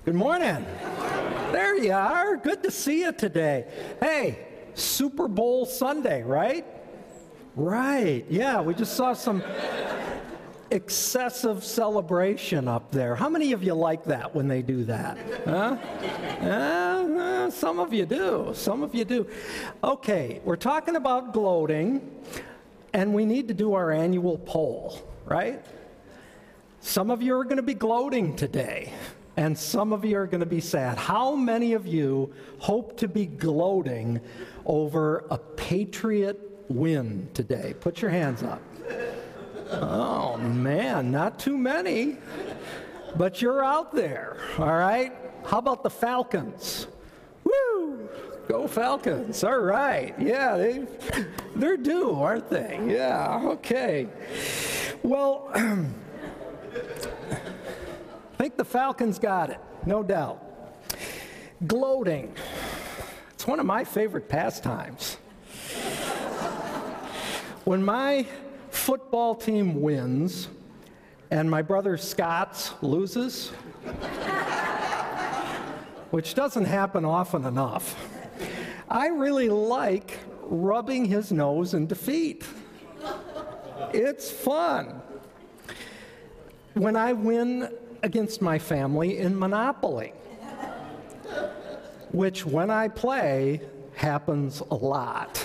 Good morning. There you are. Good to see you today. Hey, Super Bowl Sunday, right? Right. Yeah, we just saw some excessive celebration up there. How many of you like that when they do that? Huh? Some of you do. Some of you do. Okay, we're talking about gloating, and we need to do our annual poll, right? Some of you are going to be gloating today, and some of you are going to be sad. How many of you hope to be gloating over a Patriot win today? Put your hands up. Oh, man, not too many, but you're out there, all right? How about the Falcons? Woo! Go Falcons. All right. Yeah, they're due, aren't they? Yeah, okay. Well, I think the Falcons got it, no doubt. Gloating. It's one of my favorite pastimes. When my football team wins and my brother Scott's loses, which doesn't happen often enough, I really like rubbing his nose in defeat. It's fun. When I win against my family in Monopoly, which when I play happens a lot.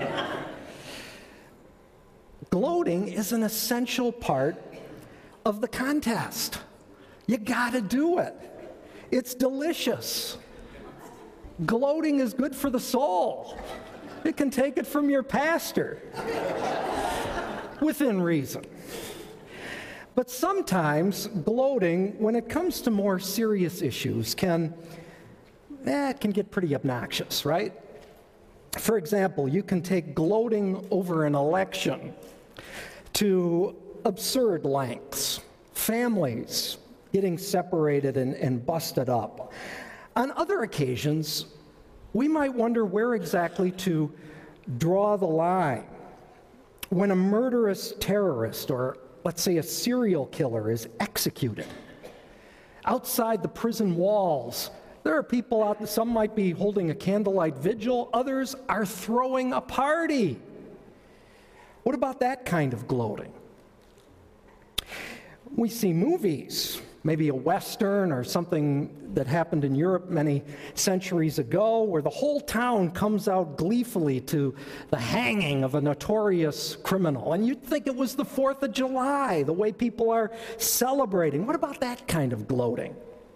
Gloating is an essential part of the contest. You gotta do it. It's delicious. Gloating is good for the soul. You can take it from your pastor, within reason. But sometimes gloating, when it comes to more serious issues, can get pretty obnoxious, right? For example, you can take gloating over an election to absurd lengths. Families getting separated and busted up. On other occasions, we might wonder where exactly to draw the line. When a murderous terrorist, or let's say a serial killer, is executed, outside the prison walls, there are people out there, some might be holding a candlelight vigil, others are throwing a party. What about that kind of gloating? We see movies, maybe a Western or something that happened in Europe many centuries ago, where the whole town comes out gleefully to the hanging of a notorious criminal. And you'd think it was the 4th of July, the way people are celebrating. What about that kind of gloating?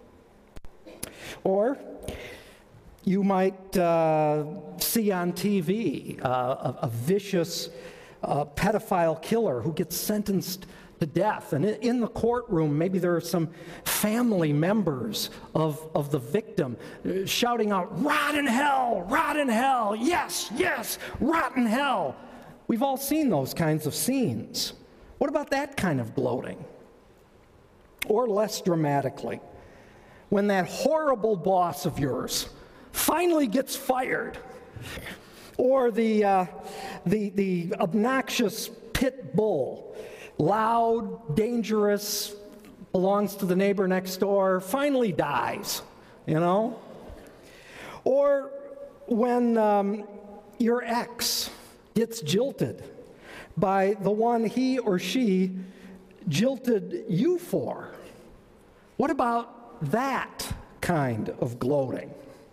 Or you might see on TV a vicious pedophile killer who gets sentenced to death. And in the courtroom, maybe there are some family members of the victim shouting out, "Rot in hell, yes, yes, rot in hell." We've all seen those kinds of scenes. What about that kind of gloating? Or less dramatically, when that horrible boss of yours finally gets fired, or the obnoxious pit bull, loud, dangerous, belongs to the neighbor next door, finally dies, you know? Or when your ex gets jilted by the one he or she jilted you for. What about that kind of gloating?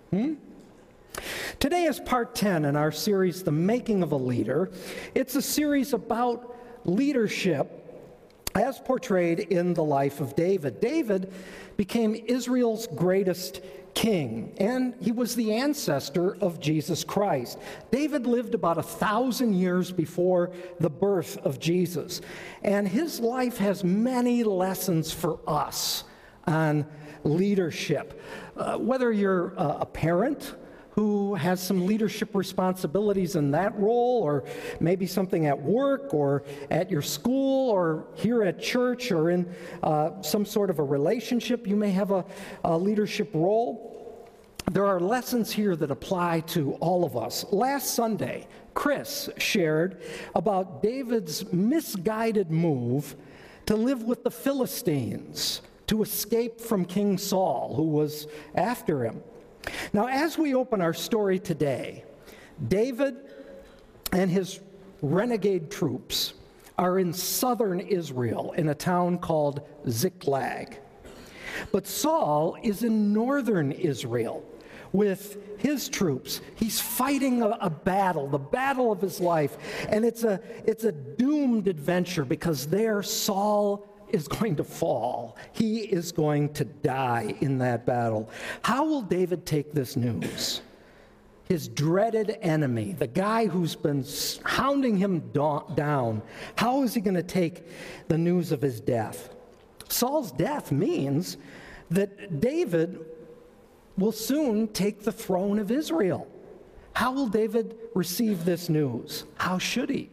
Today is part 10 in our series, The Making of a Leader. It's a series about leadership as portrayed in the life of David. David became Israel's greatest king, and he was the ancestor of Jesus Christ. David lived about 1,000 years before the birth of Jesus, and his life has many lessons for us on leadership. Whether you're a parent who has some leadership responsibilities in that role, or maybe something at work or at your school or here at church or in some sort of a relationship, you may have a leadership role. There are lessons here that apply to all of us. Last Sunday, Chris shared about David's misguided move to live with the Philistines, to escape from King Saul, who was after him. Now, as we open our story today, David and his renegade troops are in southern Israel in a town called Ziklag. But Saul is in northern Israel with his troops. He's fighting a battle, the battle of his life, and it's a doomed adventure because there Saul is going to fall. He is going to die in that battle. How will David take this news? His dreaded enemy, the guy who's been hounding him down, how is he going to take the news of his death? Saul's death means that David will soon take the throne of Israel. How will David receive this news? How should he?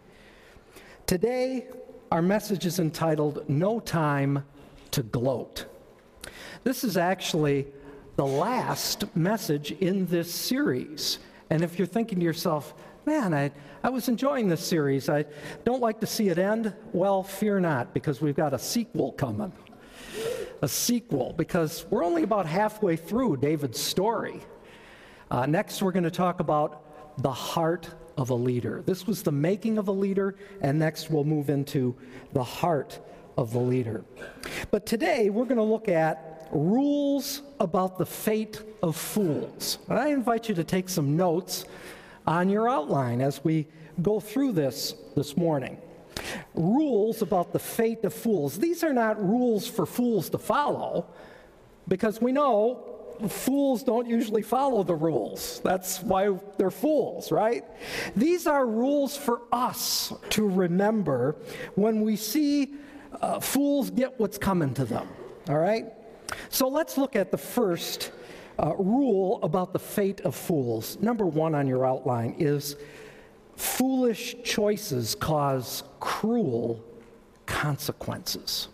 Today, our message is entitled, No Time to Gloat. This is actually the last message in this series. And if you're thinking to yourself, man, I was enjoying this series, I don't like to see it end, well, fear not, because we've got a sequel coming. A sequel, because we're only about halfway through David's story. Next, we're going to talk about the heart of a leader. This was the making of a leader, and next we'll move into the heart of the leader. But today, we're going to look at rules about the fate of fools. And I invite you to take some notes on your outline as we go through this morning. Rules about the fate of fools. These are not rules for fools to follow, because we know fools don't usually follow the rules. That's why they're fools, right? These are rules for us to remember when we see fools get what's coming to them, all right? So let's look at the first rule about the fate of fools. Number one on your outline is foolish choices cause cruel consequences.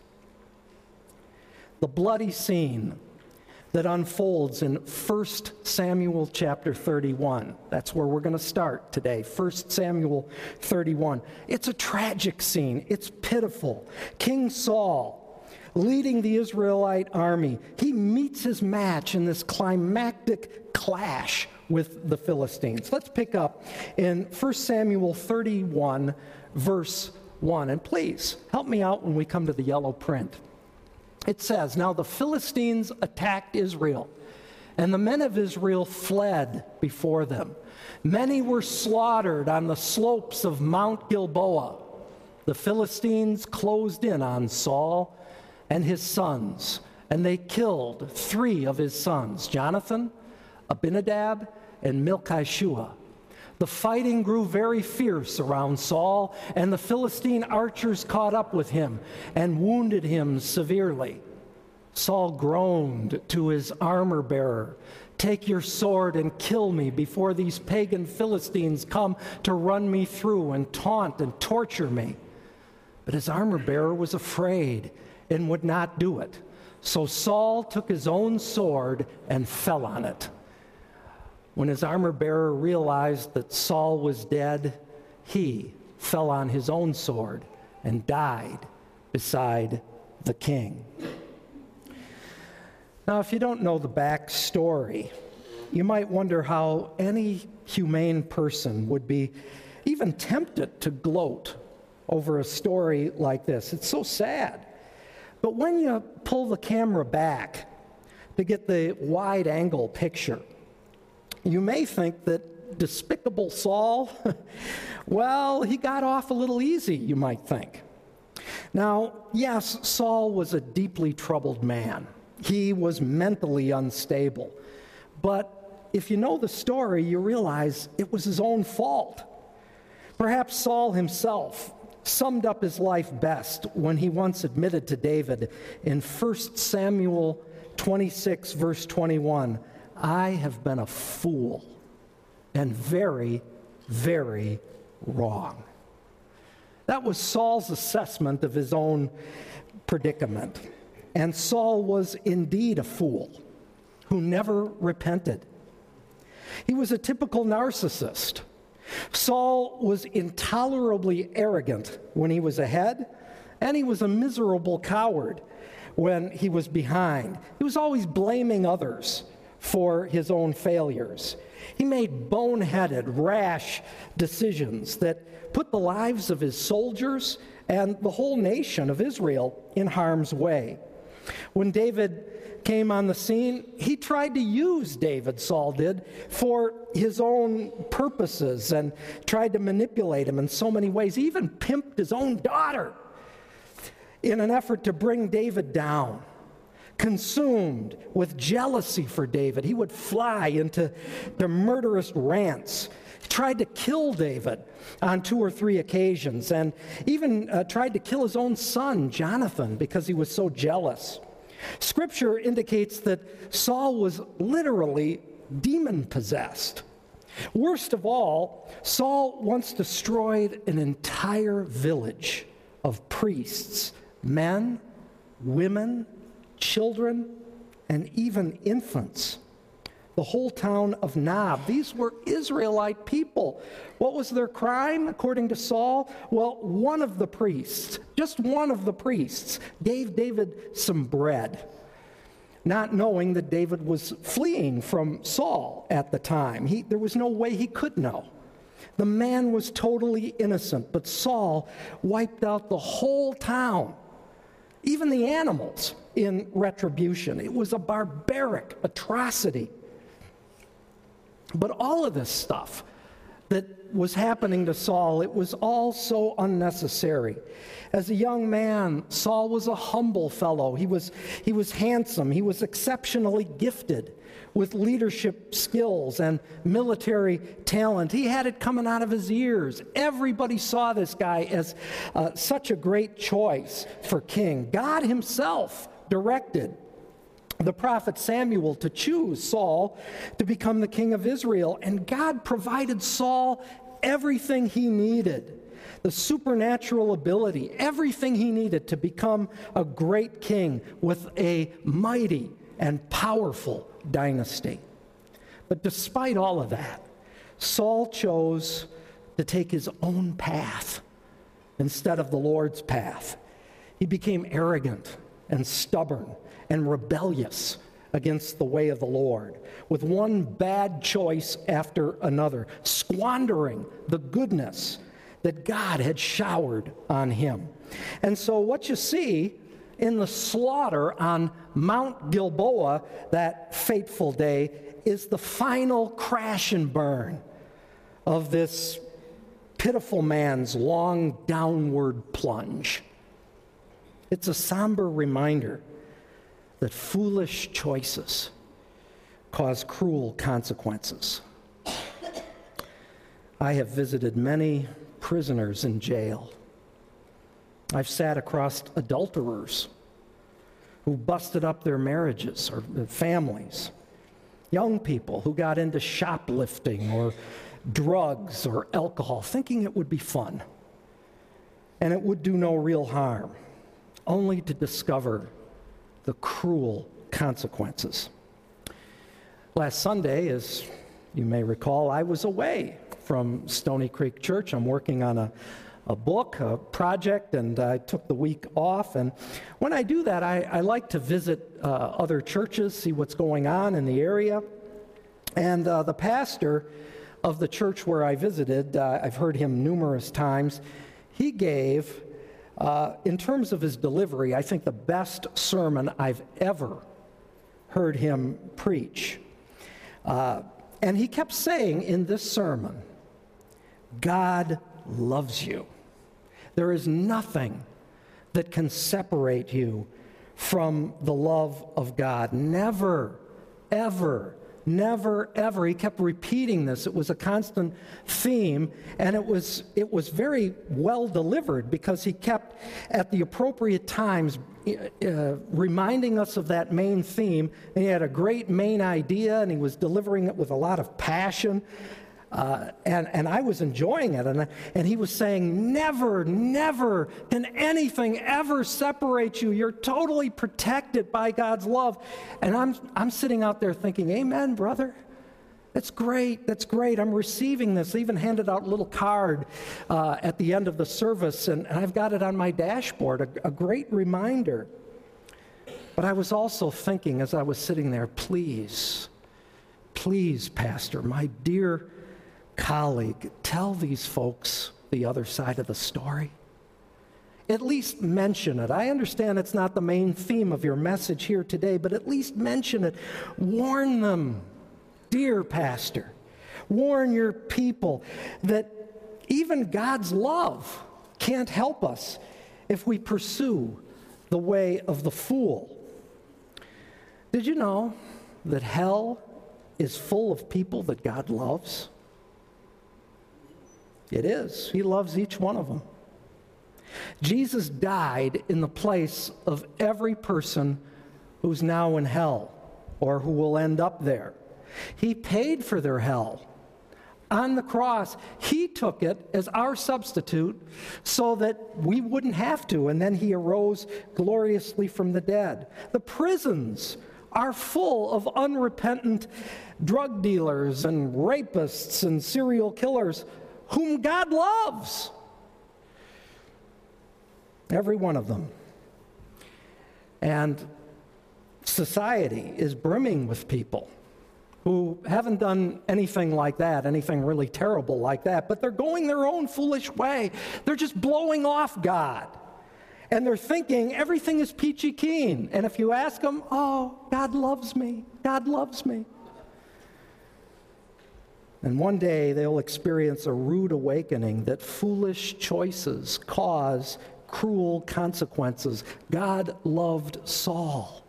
The bloody scene that unfolds in 1 Samuel chapter 31. That's where we're going to start today, 1 Samuel 31. It's a tragic scene. It's pitiful. King Saul, leading the Israelite army, he meets his match in this climactic clash with the Philistines. Let's pick up in 1 Samuel 31, verse 1. And please, help me out when we come to the yellow print. It says, Now the Philistines attacked Israel, and the men of Israel fled before them. Many were slaughtered on the slopes of Mount Gilboa. The Philistines closed in on Saul and his sons, and they killed 3 of his sons, Jonathan, Abinadab, and Malchishua. The fighting grew very fierce around Saul, and the Philistine archers caught up with him and wounded him severely. Saul groaned to his armor-bearer, Take your sword and kill me before these pagan Philistines come to run me through and taunt and torture me. But his armor-bearer was afraid and would not do it. So Saul took his own sword and fell on it. When his armor-bearer realized that Saul was dead, he fell on his own sword and died beside the king. Now, if you don't know the backstory, you might wonder how any humane person would be even tempted to gloat over a story like this. It's so sad. But when you pull the camera back to get the wide-angle picture, you may think that despicable Saul, well, he got off a little easy, you might think. Now, yes, Saul was a deeply troubled man. He was mentally unstable. But if you know the story, you realize it was his own fault. Perhaps Saul himself summed up his life best when he once admitted to David in 1 Samuel 26, verse 21, I have been a fool and very, very wrong. That was Saul's assessment of his own predicament. And Saul was indeed a fool who never repented. He was a typical narcissist. Saul was intolerably arrogant when he was ahead, and he was a miserable coward when he was behind. He was always blaming others for his own failures. He made boneheaded, rash decisions that put the lives of his soldiers and the whole nation of Israel in harm's way. When David came on the scene, he tried to use David, Saul did, for his own purposes and tried to manipulate him in so many ways. He even pimped his own daughter in an effort to bring David down. Consumed with jealousy for David, he would fly into the murderous rants. He tried to kill David on 2 or 3 occasions, and even tried to kill his own son, Jonathan, because he was so jealous. Scripture indicates that Saul was literally demon-possessed. Worst of all, Saul once destroyed an entire village of priests, men, women, children, and even infants. The whole town of Nob. These were Israelite people. What was their crime, according to Saul? Well, one of the priests, just one of the priests, gave David some bread, not knowing that David was fleeing from Saul at the time. There was no way he could know. The man was totally innocent, but Saul wiped out the whole town, even the animals, in retribution. It was a barbaric atrocity. But all of this stuff that was happening to Saul, it was all so unnecessary. As a young man, Saul was a humble fellow. He was handsome. He was exceptionally gifted with leadership skills and military talent. He had it coming out of his ears. Everybody saw this guy as such a great choice for king. God himself directed the prophet Samuel to choose Saul to become the king of Israel, and God provided Saul everything he needed, the supernatural ability, everything he needed to become a great king with a mighty and powerful dynasty. But despite all of that, Saul chose to take his own path instead of the Lord's path. He became arrogant and stubborn and rebellious against the way of the Lord, with one bad choice after another, squandering the goodness that God had showered on him. And so what you see in the slaughter on Mount Gilboa that fateful day is the final crash and burn of this pitiful man's long downward plunge. It's a somber reminder that foolish choices cause cruel consequences. I have visited many prisoners in jail. I've sat across adulterers who busted up their marriages or their families, young people who got into shoplifting or drugs or alcohol, thinking it would be fun and it would do no real harm, only to discover the cruel consequences. Last Sunday, as you may recall, I was away from Stony Creek Church. I'm working on a book, a project, and I took the week off. And when I do that, I like to visit other churches, see what's going on in the area. And the pastor of the church where I visited, I've heard him numerous times, he gave, in terms of his delivery, I think the best sermon I've ever heard him preach. And he kept saying in this sermon, God loves you. There is nothing that can separate you from the love of God. Never, ever, never, ever. He kept repeating this. It was a constant theme, and it was very well delivered because he kept, at the appropriate times, reminding us of that main theme. And he had a great main idea, and he was delivering it with a lot of passion. And I was enjoying it, and he was saying, never, never can anything ever separate you. You're totally protected by God's love. And I'm sitting out there thinking, amen, brother. That's great. That's great. I'm receiving this. I even handed out a little card at the end of the service, and I've got it on my dashboard, a great reminder. But I was also thinking as I was sitting there, please, Pastor, my dear colleague, tell these folks the other side of the story. At least mention it. I understand it's not the main theme of your message here today, but at least mention it. Warn them, dear pastor. Warn your people that even God's love can't help us if we pursue the way of the fool. Did you know that hell is full of people that God loves? It is. He loves each one of them. Jesus died in the place of every person who's now in hell or who will end up there. He paid for their hell. On the cross, he took it as our substitute so that we wouldn't have to, and then he arose gloriously from the dead. The prisons are full of unrepentant drug dealers and rapists and serial killers whom God loves. Every one of them. And society is brimming with people who haven't done anything like that, anything really terrible like that, but they're going their own foolish way. They're just blowing off God. And they're thinking everything is peachy keen. And if you ask them, oh, God loves me, God loves me. And one day they'll experience a rude awakening that foolish choices cause cruel consequences. God loved Saul.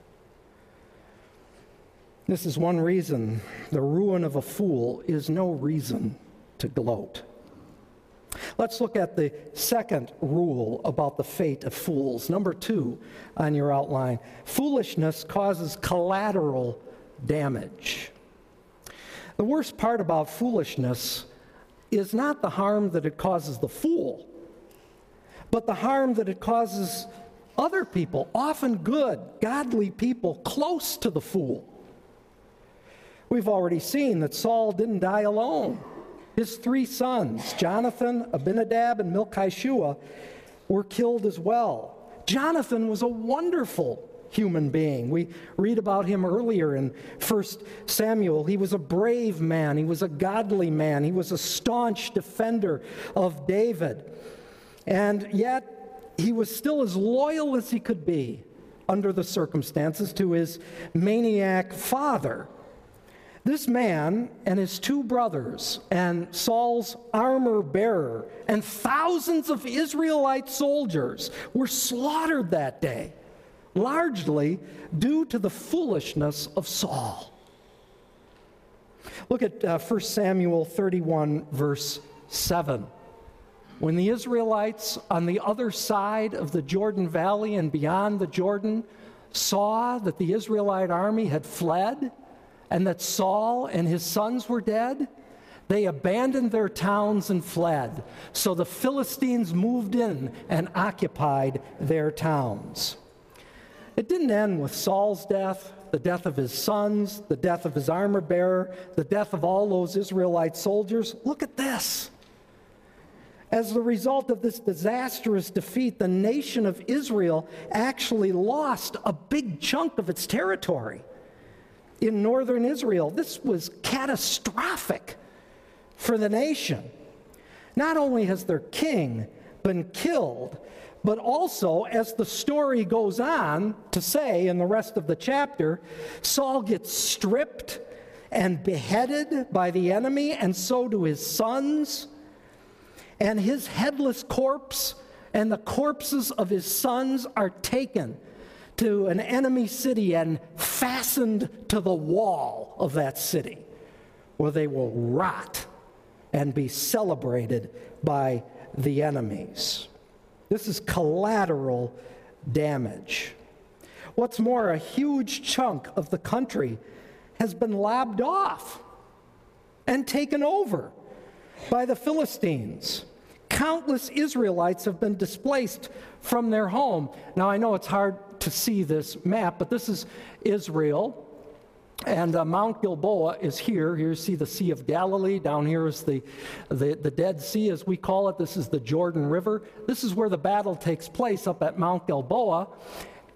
This is one reason the ruin of a fool is no reason to gloat. Let's look at the second rule about the fate of fools. Number 2 on your outline. Foolishness causes collateral damage. The worst part about foolishness is not the harm that it causes the fool, but the harm that it causes other people, often good, godly people, close to the fool. We've already seen that Saul didn't die alone. His 3 sons, Jonathan, Abinadab, and Malchishua, were killed as well. Jonathan was a wonderful human being. We read about him earlier in 1 Samuel. He was a brave man. He was a godly man. He was a staunch defender of David. And yet, he was still as loyal as he could be under the circumstances to his maniac father. This man and his 2 brothers and Saul's armor bearer and thousands of Israelite soldiers were slaughtered that day, largely due to the foolishness of Saul. Look at 1 Samuel 31, verse 7. When the Israelites on the other side of the Jordan Valley and beyond the Jordan saw that the Israelite army had fled and that Saul and his sons were dead, they abandoned their towns and fled. So the Philistines moved in and occupied their towns. It didn't end with Saul's death, the death of his sons, the death of his armor bearer, the death of all those Israelite soldiers. Look at this. As a result of this disastrous defeat, the nation of Israel actually lost a big chunk of its territory in northern Israel. This was catastrophic for the nation. Not only has their king been killed, but also, as the story goes on to say in the rest of the chapter, Saul gets stripped and beheaded by the enemy, and so do his sons. And his headless corpse and the corpses of his sons are taken to an enemy city and fastened to the wall of that city, where they will rot and be celebrated by the enemies. This is collateral damage. What's more, a huge chunk of the country has been lobbed off and taken over by the Philistines. Countless Israelites have been displaced from their home. Now, I know it's hard to see this map, but this is Israel, and Mount Gilboa is here. Here you see the Sea of Galilee. Down here is the Dead Sea, as we call it. This is the Jordan River. This is where the battle takes place, up at Mount Gilboa.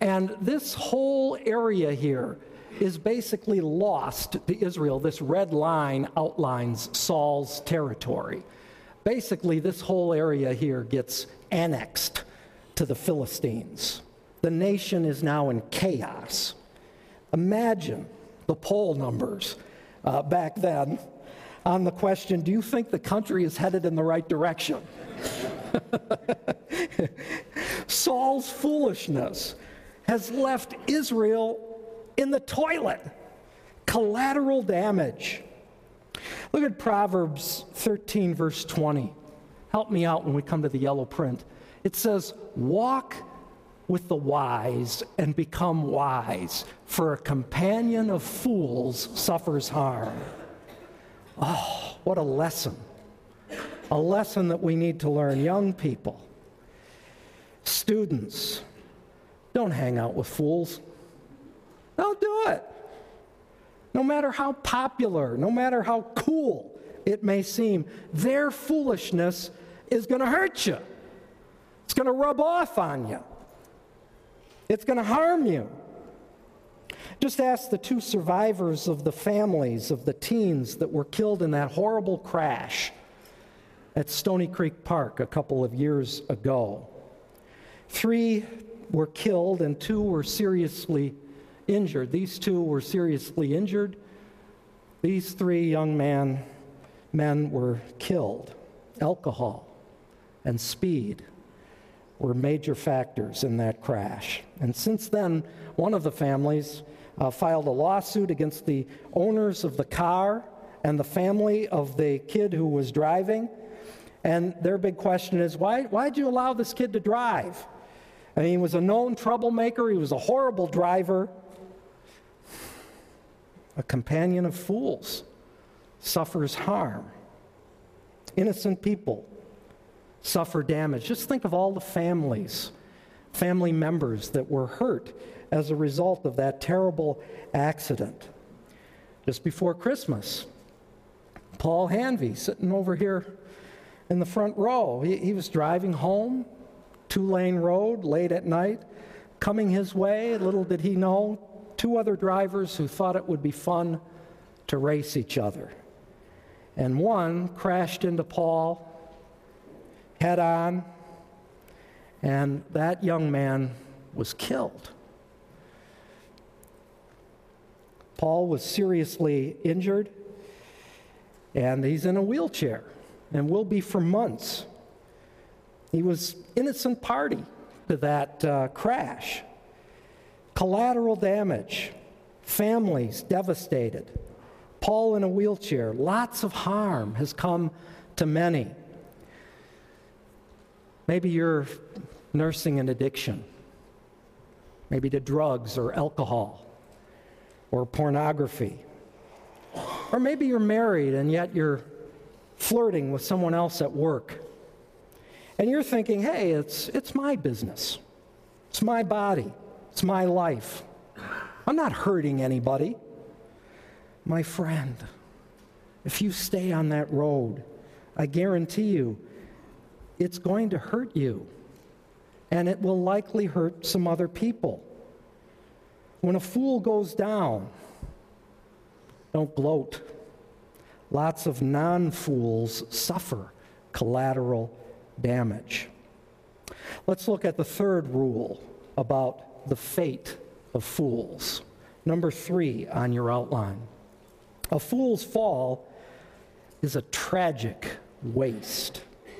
And this whole area here is basically lost to Israel. This red line outlines Saul's territory. Basically, this whole area here gets annexed to the Philistines. The nation is now in chaos. Imagine the poll numbers back then on the question, do you think the country is headed in the right direction? Saul's foolishness has left Israel in the toilet. Collateral damage. Look at Proverbs 13, verse 20. Help me out when we come to the yellow print. It says, walk with the wise and become wise, for a companion of fools suffers harm. Oh, what a lesson. A lesson that we need to learn. Young people, students, don't hang out with fools. Don't do it. No matter how popular, no matter how cool it may seem, their foolishness is going to hurt you. It's going to rub off on you. It's going to harm you. Just ask the two survivors of the families of the teens that were killed in that horrible crash at Stony Creek Park a couple of years ago. 3 were killed and 2 were seriously injured. These 2 were seriously injured. These 3 young men were killed. Alcohol and speed were major factors in that crash. And since then, one of the families filed a lawsuit against the owners of the car and the family of the kid who was driving. And their big question is, why'd you allow this kid to drive? I mean, he was a known troublemaker. He was a horrible driver. A companion of fools suffers harm. Innocent people suffer damage. Just think of all the family members that were hurt as a result of that terrible accident. Just before Christmas, Paul Hanvey, sitting over here in the front row, he was driving home, 2-lane road, late at night, coming his way. Little did he know, 2 other drivers who thought it would be fun to race each other. And one crashed into Paul head on, and that young man was killed. Paul was seriously injured, and he's in a wheelchair, and will be for months. He was innocent party to that crash. Collateral damage, families devastated, Paul in a wheelchair. Lots of harm has come to many. Maybe you're nursing an addiction, maybe to drugs or alcohol or pornography. Or maybe you're married and yet you're flirting with someone else at work. And you're thinking, hey, it's my business. It's my body. It's my life. I'm not hurting anybody. My friend, if you stay on that road, I guarantee you, it's going to hurt you. And it will likely hurt some other people. When a fool goes down, don't gloat. Lots of non-fools suffer collateral damage. Let's look at the third rule about the fate of fools. Number 3 on your outline. A fool's fall is a tragic waste.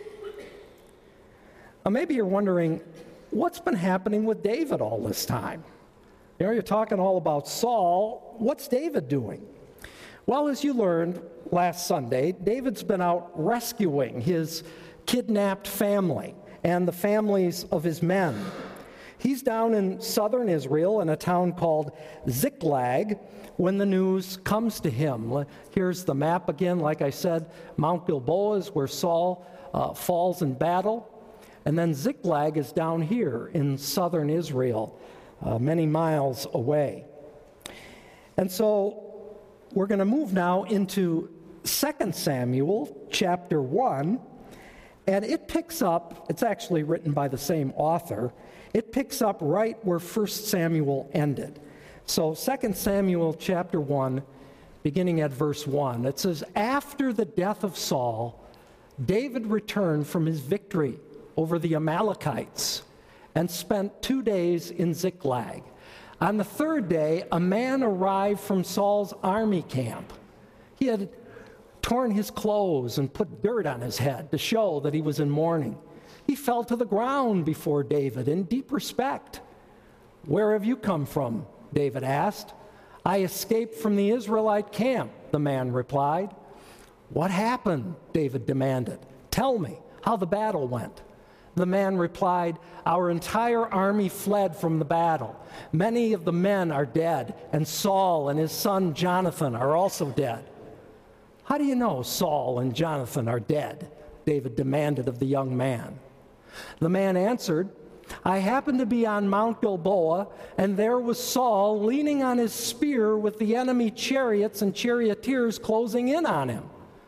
Now, maybe you're wondering, what's been happening with David all this time? You know, you're talking all about Saul. What's David doing? Well, as you learned last Sunday, David's been out rescuing his kidnapped family and the families of his men. He's down in southern Israel in a town called Ziklag when the news comes to him. Here's the map again. Like I said, Mount Gilboa is where Saul falls in battle. And then Ziklag is down here in southern Israel, many miles away. And so we're going to move now into 2 Samuel chapter 1. And it picks up, it's actually written by the same author, it picks up right where 1 Samuel ended. So 2 Samuel chapter 1, beginning at verse 1, it says, "After the death of Saul, David returned from his victory over the Amalekites and spent 2 days in Ziklag. On the third day, a man arrived from Saul's army camp. He had torn his clothes and put dirt on his head to show that he was in mourning. He fell to the ground before David in deep respect. 'Where have you come from?' David asked. 'I escaped from the Israelite camp,' the man replied. 'What happened?' David demanded. 'Tell me how the battle went.' The man replied, 'Our entire army fled from the battle. Many of the men are dead, and Saul and his son Jonathan are also dead.' 'How do you know Saul and Jonathan are dead?' David demanded of the young man. The man answered, 'I happened to be on Mount Gilboa, and there was Saul leaning on his spear with the enemy chariots and charioteers closing in on him.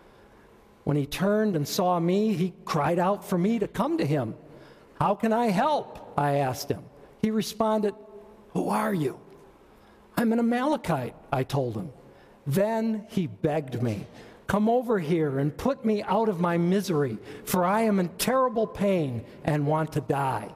When he turned and saw me, he cried out for me to come to him. "How can I help?" I asked him. He responded, "Who are you?" "I'm an Amalekite," I told him. Then he begged me, "Come over here and put me out of my misery, for I am in terrible pain and want to die."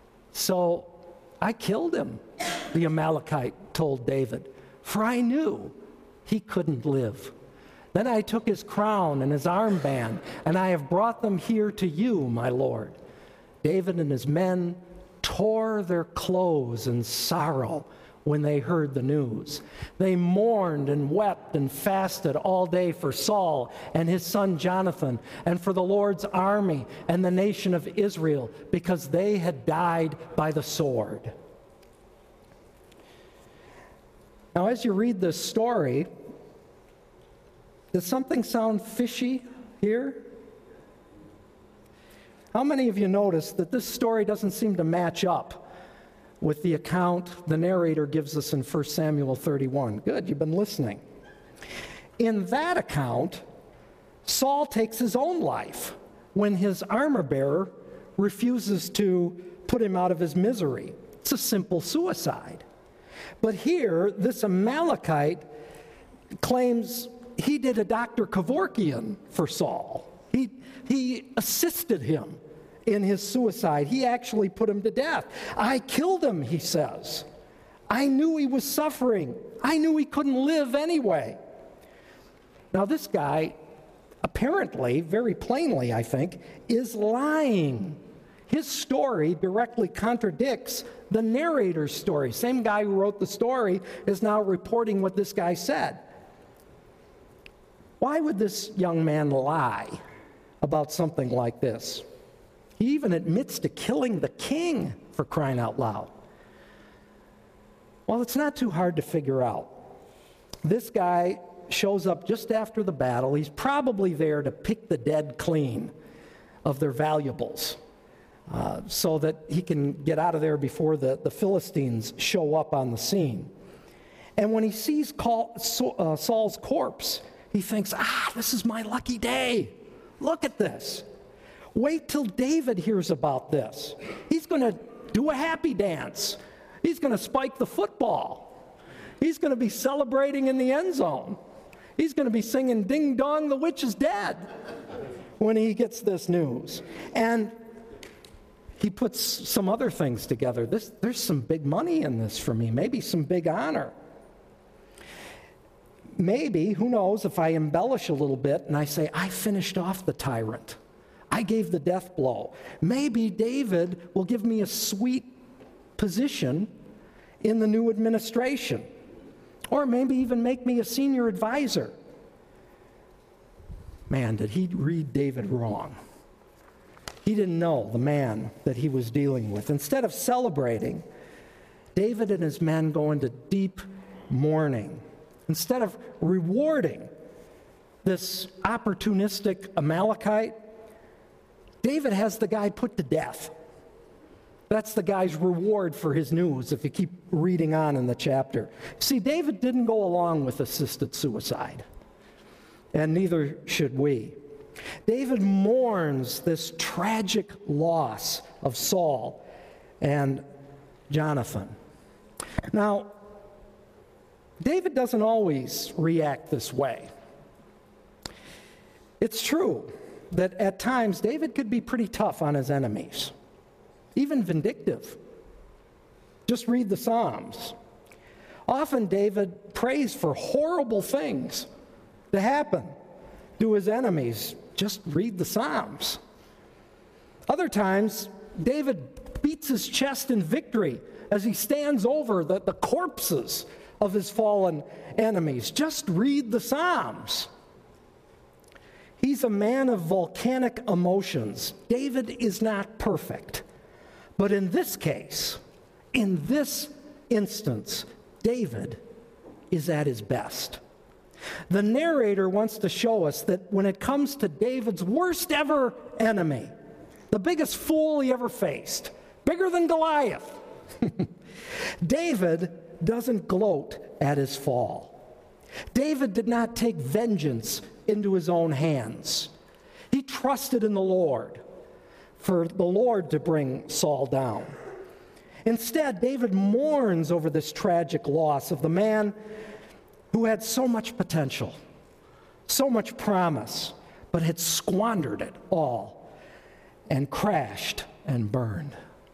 So I killed him, the Amalekite told David, for I knew he couldn't live. Then I took his crown and his armband, and I have brought them here to you, my lord. David and his men tore their clothes in sorrow when they heard the news. They mourned and wept and fasted all day for Saul and his son Jonathan, and for the Lord's army and the nation of Israel, because they had died by the sword. Now, as you read this story, does something sound fishy here? How many of you notice that this story doesn't seem to match up with the account the narrator gives us in 1 Samuel 31? Good, you've been listening. In that account, Saul takes his own life when his armor-bearer refuses to put him out of his misery. It's a simple suicide. But here, this Amalekite claims he did a Dr. Kevorkian for Saul. He assisted him in his suicide. He actually put him to death. "I killed him," he says. "I knew he was suffering. I knew he couldn't live anyway." Now, this guy, apparently, very plainly, I think, is lying. His story directly contradicts the narrator's story. Same guy who wrote the story is now reporting what this guy said. Why would this young man lie about something like this? He even admits to killing the king, for crying out loud. Well, it's not too hard to figure out. This guy shows up just after the battle. He's probably there to pick the dead clean of their valuables so that he can get out of there before the Philistines show up on the scene. And when he sees Saul's corpse, he thinks, this is my lucky day. Look at this. Wait till David hears about this. He's going to do a happy dance. He's going to spike the football. He's going to be celebrating in the end zone. He's going to be singing "Ding Dong, the Witch is Dead" when he gets this news. And he puts some other things together. There's some big money in this for me, maybe some big honor. Maybe, who knows, if I embellish a little bit and I say, I finished off the tyrant. I gave the death blow. Maybe David will give me a sweet position in the new administration. Or maybe even make me a senior advisor. Man, did he read David wrong. He didn't know the man that he was dealing with. Instead of celebrating, David and his men go into deep mourning. Instead of rewarding this opportunistic Amalekite, David has the guy put to death. That's the guy's reward for his news, if you keep reading on in the chapter. See, David didn't go along with assisted suicide, and neither should we. David mourns this tragic loss of Saul and Jonathan. Now, David doesn't always react this way. It's true that at times David could be pretty tough on his enemies, even vindictive. Just read the Psalms. Often David prays for horrible things to happen to his enemies. Just read the Psalms. Other times, David beats his chest in victory as he stands over the corpses of his fallen enemies. Just read the Psalms. He's a man of volcanic emotions. David is not perfect. But in this case, in this instance, David is at his best. The narrator wants to show us that when it comes to David's worst ever enemy, the biggest fool he ever faced, bigger than Goliath, David doesn't gloat at his fall. David did not take vengeance into his own hands. He trusted in the Lord for the Lord to bring Saul down. Instead, David mourns over this tragic loss of the man who had so much potential, so much promise, but had squandered it all and crashed and burned.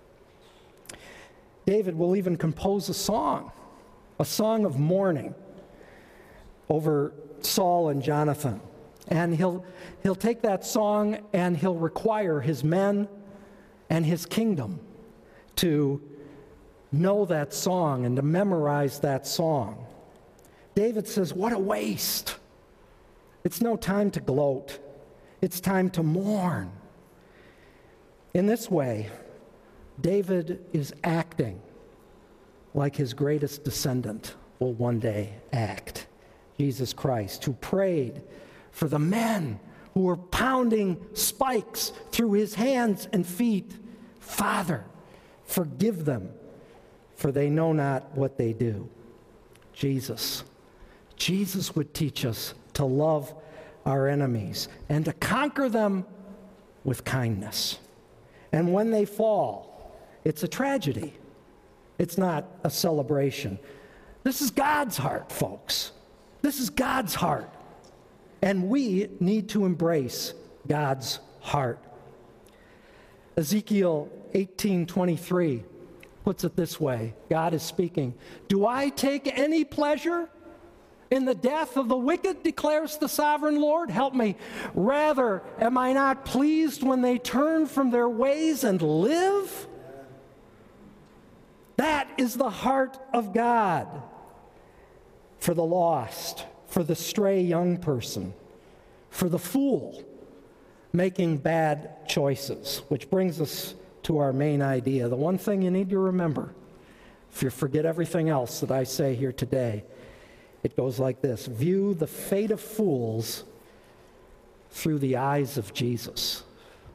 David will even compose a song of mourning over Saul and Jonathan. And he'll take that song and he'll require his men and his kingdom to know that song and to memorize that song. David says, what a waste. It's no time to gloat. It's time to mourn. In this way, David is acting like his greatest descendant will one day act, Jesus Christ, who prayed for the men who were pounding spikes through his hands and feet. Father, forgive them, for they know not what they do. Jesus would teach us to love our enemies and to conquer them with kindness. And when they fall, it's a tragedy. It's not a celebration. This is God's heart, folks. This is God's heart. And we need to embrace God's heart. Ezekiel 18:23 puts it this way. God is speaking. Do I take any pleasure in the death of the wicked, declares the sovereign Lord? Help me. Rather, am I not pleased when they turn from their ways and live? That is the heart of God for the lost, for the stray young person, for the fool making bad choices. Which brings us to our main idea. The one thing you need to remember, if you forget everything else that I say here today, it goes like this: view the fate of fools through the eyes of Jesus.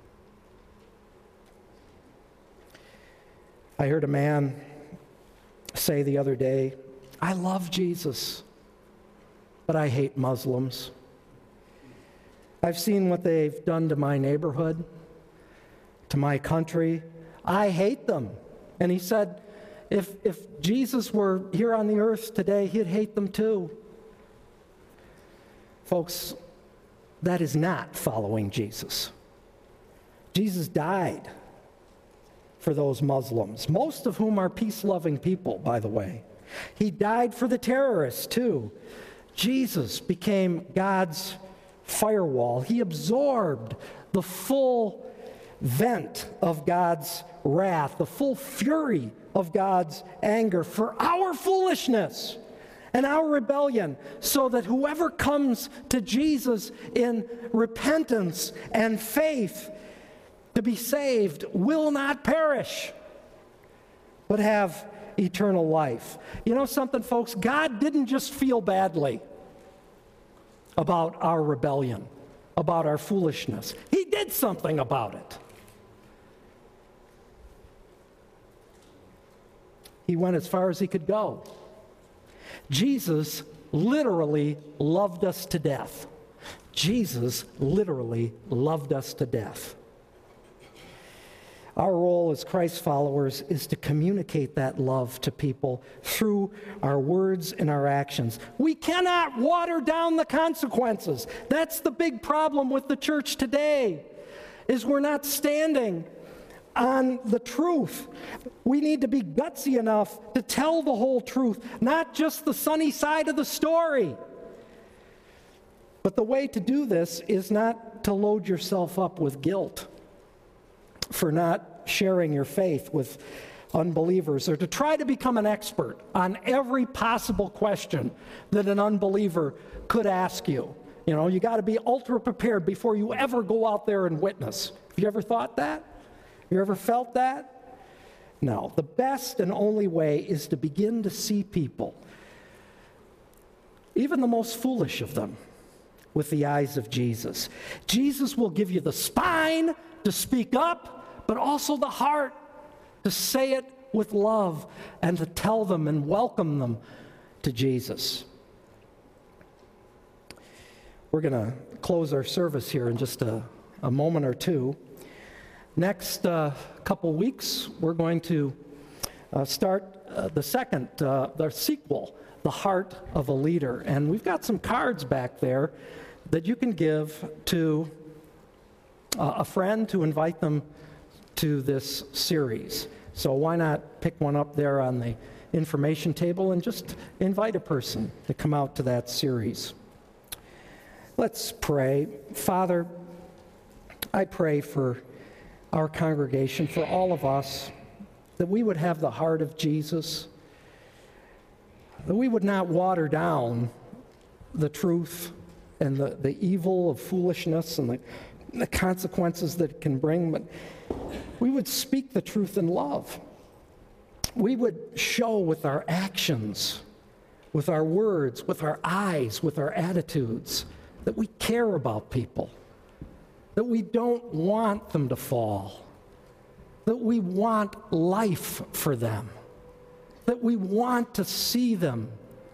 I heard a man say the other day, I love Jesus, but I hate Muslims. I've seen what they've done to my neighborhood, to my country. I hate them. And he said, if Jesus were here on the earth today, he'd hate them too. Folks, that is not following Jesus. Jesus died for those Muslims, most of whom are peace-loving people, by the way. He died for the terrorists, too. Jesus became God's firewall. He absorbed the full vent of God's wrath, the full fury of God's anger for our foolishness and our rebellion, so that whoever comes to Jesus in repentance and faith to be saved will not perish, but have eternal life. You know something, folks? God didn't just feel badly about our rebellion, about our foolishness. He did something about it. He went as far as he could go. Jesus literally loved us to death. Jesus literally loved us to death. Our role as Christ followers is to communicate that love to people through our words and our actions. We cannot water down the consequences. That's the big problem with the church today, is we're not standing on the truth. We need to be gutsy enough to tell the whole truth, not just the sunny side of the story. But the way to do this is not to load yourself up with guilt for not sharing your faith with unbelievers, or to try to become an expert on every possible question that an unbeliever could ask you. You know, you got to be ultra prepared before you ever go out there and witness. Have you ever thought that? Have you ever felt that? No. The best and only way is to begin to see people, even the most foolish of them, with the eyes of Jesus. Jesus will give you the spine to speak up, but also the heart to say it with love and to tell them and welcome them to Jesus. We're going to close our service here in just a moment or two. Next couple weeks, we're going to start the sequel, The Heart of a Leader. And we've got some cards back there that you can give to a friend to invite them to this series. So why not pick one up there on the information table and just invite a person to come out to that series. Let's pray. Father, I pray for our congregation, for all of us, that we would have the heart of Jesus, that we would not water down the truth and the evil of foolishness and the consequences that it can bring, but we would speak the truth in love. We would show with our actions, with our words, with our eyes, with our attitudes, that we care about people, that we don't want them to fall, that we want life for them, that we want to see them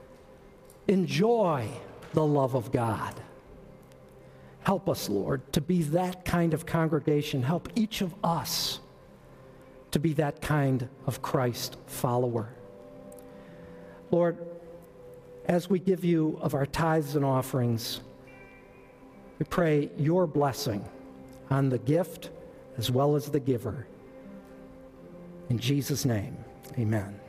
enjoy the love of God. Help us, Lord, to be that kind of congregation. Help each of us to be that kind of Christ follower. Lord, as we give you of our tithes and offerings, we pray your blessing on the gift as well as the giver. In Jesus' name, amen.